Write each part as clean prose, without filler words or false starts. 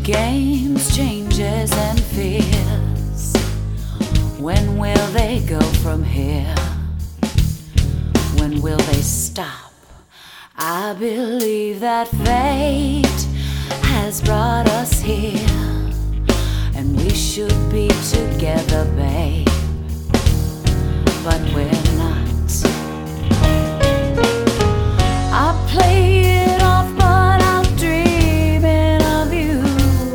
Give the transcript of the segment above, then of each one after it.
Games, changes, and fears. When will they go from here? When will they stop? I believe that fate has brought us here, and we should be together, babe, but we're not. I play it off, but I'm dreaming of you.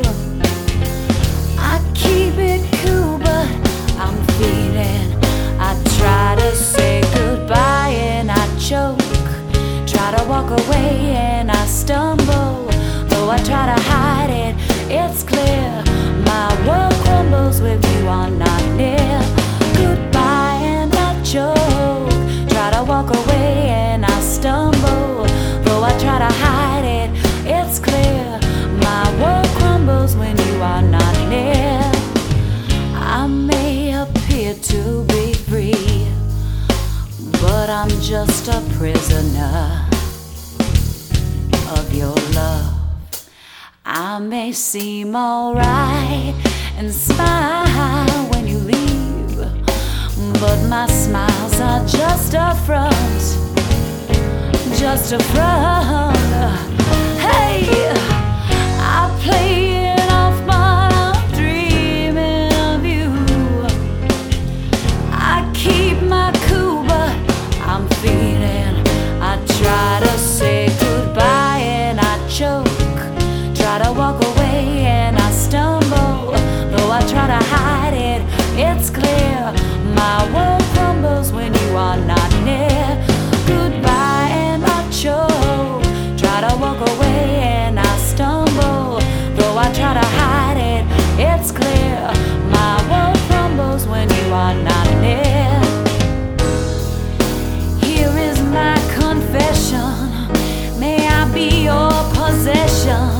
I keep it cool, but I'm feeling. I try to say goodbye and I choke. Try to walk away and I stumble. Though I try to hide it, it's clear. My world crumbles with you are not near. Goodbye and I choke. Try to walk away and I stumble. Though I try to hide it, it's clear. My world crumbles when you are not near. I may appear to be free, but I'm just a prisoner of your love. I may seem alright and smile when you leave, but my smiles are just a front, just a front. Hey, I play it off, but I'm dreaming of you. I keep my cool, but I'm feeling. I try to say goodbye and I choke. Try to walk away and I stumble. Though I try to hide it, it's clear. My world crumbles when you are not near. Goodbye and I choke. Try to walk away and I stumble. Though I try to hide it, it's clear. My world crumbles when you are not near. Here is my confession. May I be your possession?